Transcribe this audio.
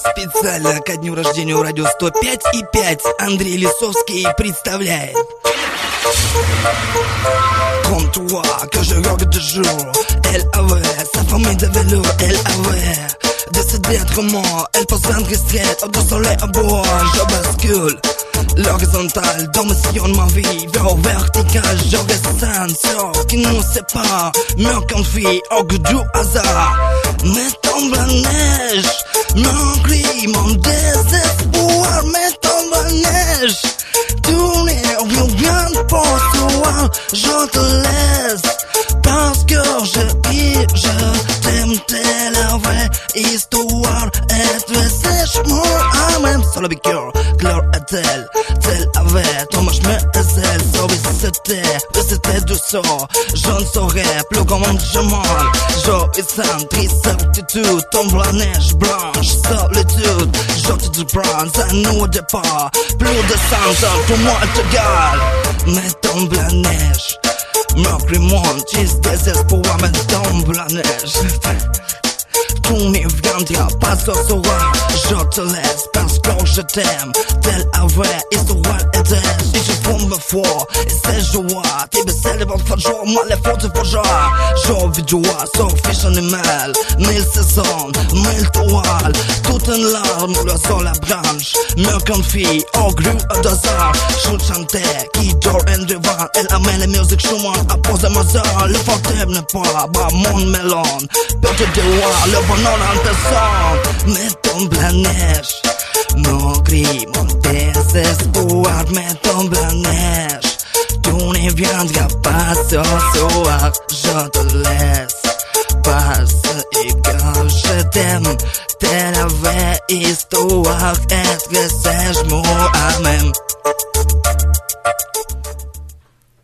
Специально ко дню рождения у радио 105,5 Андрей Лисовский представляет Comme toi que je regarde de jour L.A.V. Sa famille de velours L.A.V. Décédée autrement, elle passe 20 distraite au soleil à bois, je bascule l'horizontale dans de ma vie vers au vertical, je reste sur qui nous sépare, mieux qu'une fille au goût du hasard. Mais tombe la neige, mon cri, mon désespoir, mais tombe la neige. Tourner au bien pour toi, je te laisse parce que je t'aime, t'es la vraie histoire. Être sèche-moi à même sur le bicure, Claire est-elle, tel avait Thomas Schmezel, sauvé c'était du sort. Je ne saurais plus comment je mange. Jour et sang, triste certitude, tombe la neige blanche, solitude. Je te bronze à nous au départ, plus de 100 ans pour moi est égal. Mais tombe la neige, mercredi monte, juste désespoir, mais tombe la neige. Tout n'y viendra pas ce soir. Je te laisse parce que je t'aime. Tel avait histoire était. Si je tombe fort et c'est joie. T'es baissé les ventes de jour, moi les fautes de joie. Je vis joie, sauf fiche animal. 1000 saisons, 1000 toiles. Toute une larme, le sol la branche. Mieux qu'une fille, au grue à 2 heures. Je chantais, qui dort en devant. Elle amène la musique Schumann à poser ma zone. Le fantôme n'est pas bas, mon melon. Petit de roi, le bonheur en te sent. Mais tombe la neige, mon cri, mon désespoir. Mais tombe la neige, tout ne viendra pas ce soir. Je te laisse, parce que je t'aime. T'es la vraie histoire, être sèche moi-même.